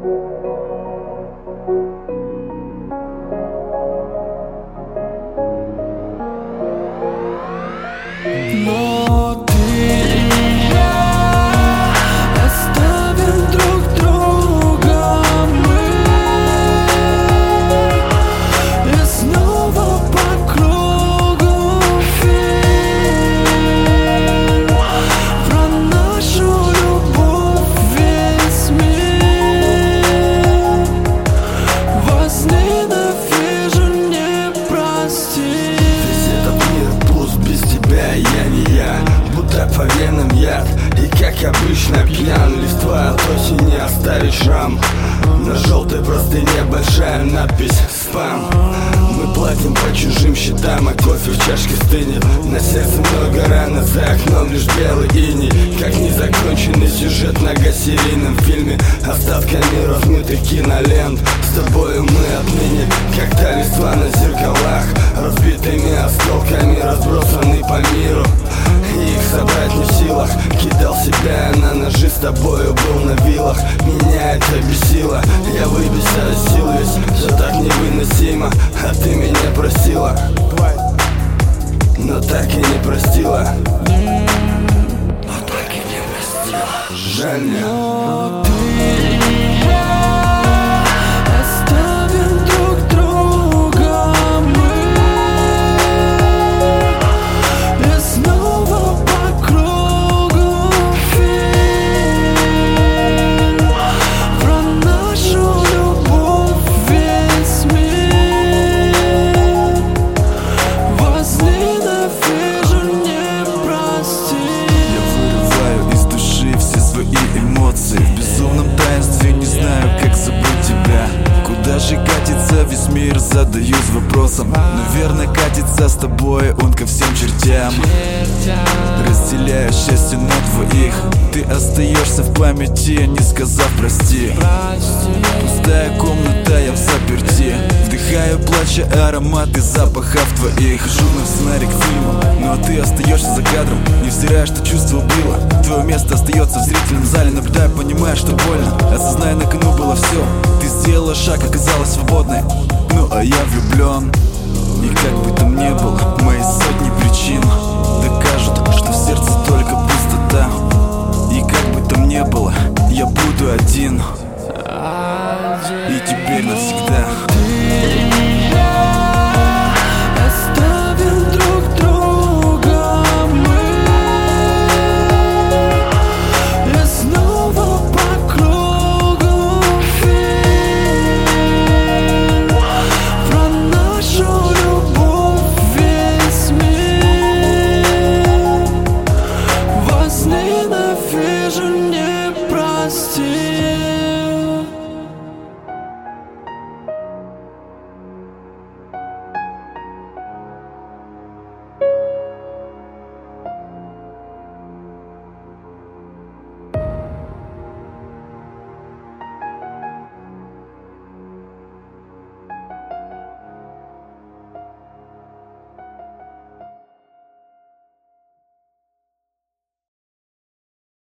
Но ты и я оставим друг друга мы, и снова по кругу фильм про нашу любовь весь мир. Возненавижу, не прости. Весь этот мир пуст, без тебя я не я. Будто по венам яд, и как обычно пьян. Листва от осени оставит шрам. На желтой простыне большая надпись «Спам». Мы платим по чужим счетам, а кофе в чашке стынет. На сердце много ран, за окном лишь белый иней. Как незаконченный сюжет в многосерийном фильме, остатками размытых кинолент. С тобою мы отныне, как та листва на зеркалах, разбитыми осколками разбросаны по миру. И их собрать не в силах. Кидал себя на ножи, с тобою был на вилах. Меня это бесило, я выбесил, силуюсь. Все так невыносимо, а ты меня просила, но так и не простила. Но так и не простила. Жаль мне. Но ты и я оставим друг друга мы, и снова по кругу фильм про нашу любовь весь мир. Возненавижу, не прости. Я вырываю из души все свои эмоции. В безумном таинстве не знаю, как забыть тебя. Куда же катится весь мир, задаюсь вопросом. Наверное, катится с тобой он ко всем чертям. Разделяю счастье на двоих. Ты остаешься в памяти, не сказав прости. Пустая комната, я в заперти. Вдыхаю, плача, ароматы запахов твоих. Хожу на сценарий к фильму, ну а ты остаешься за кадром. Невзирая, что чувство убило, твое место остается в зрительном зале. Наблюдаю, понимаю, что больно, осознаю, на кону было все. Ты сделала шаг, оказалась свободной, ну а я влюблен. И как бы там ни было, мои сотни причин.